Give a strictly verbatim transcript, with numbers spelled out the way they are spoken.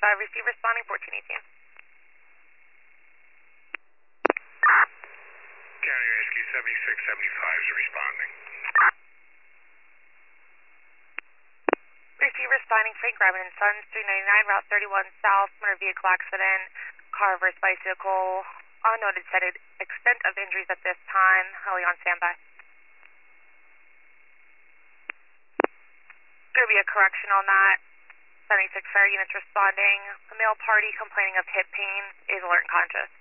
five, receive responding fourteen eighteen. County Rescue seventy-six seventy-five is responding. Receive responding Frank Ryman and Sons, three ninety-nine, Route thirty-one South, motor vehicle accident, car versus bicycle, unknown extended extent of injuries at this time. Heli on standby. Going to be a correction on that. seventy-six fire units responding. A male party complaining of hip pain is alert and conscious.